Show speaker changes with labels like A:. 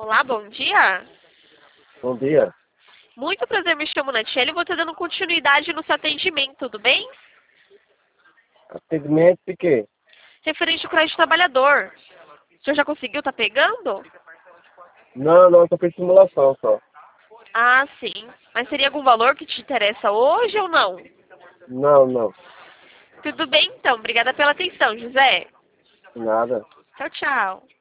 A: Olá, bom dia.
B: Bom dia.
A: Muito prazer, me chamo Natiele e vou estar dando continuidade no seu atendimento, tudo bem?
B: Atendimento de quê?
A: Referente ao crédito trabalhador. O senhor já conseguiu, tá pegando?
B: Não, só fiz simulação só.
A: Ah, sim. Mas seria algum valor que te interessa hoje ou não?
B: Não,
A: Tudo bem, então. Obrigada pela atenção, José.
B: nada.
A: Tchau, tchau.